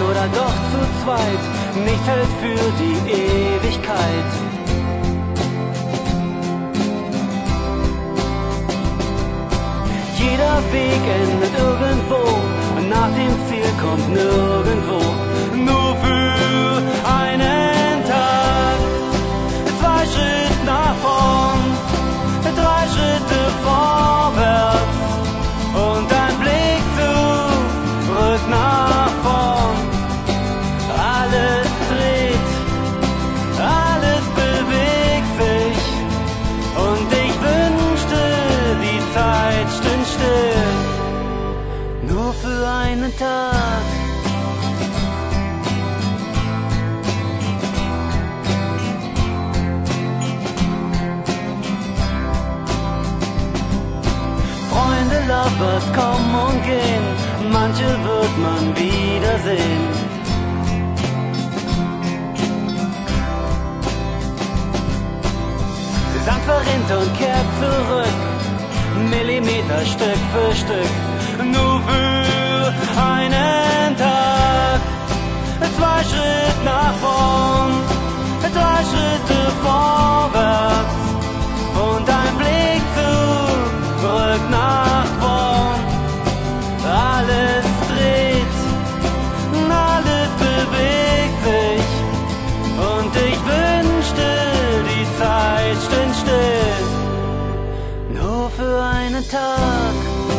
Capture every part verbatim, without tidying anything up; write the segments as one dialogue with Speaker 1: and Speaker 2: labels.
Speaker 1: oder doch zu zweit, nichts hält für die Ewigkeit. Jeder Weg endet irgendwo, und nach dem Ziel kommt nirgendwo. Nur für einen Tag, zwei Schritte nach vorn, drei Schritte vorwärts und ein Blick zurück nach vorn. Alles dreht, alles bewegt sich und ich wünschte, die Zeit stünde still, nur für einen Tag. Freunde, Lovers kommen und gehen, manche wird man wiedersehen. Sand verrinnt und kehrt zurück, Millimeter Stück für Stück, nur für einen Tag. Zwei Schritte nach vorn, drei Schritte vorwärts und ein Blick zurück nach vorn. Alles dreht, alles bewegt sich und ich wünschte, die Zeit stünde still, nur für einen Tag.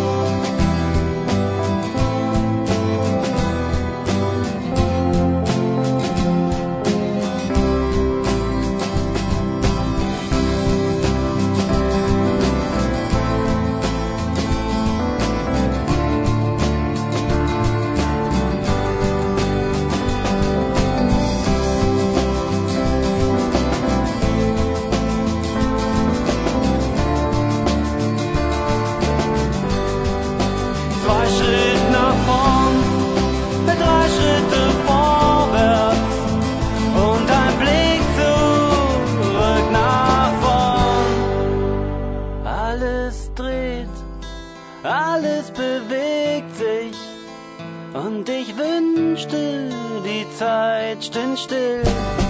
Speaker 1: Alles bewegt sich und ich wünschte, die Zeit stünde still.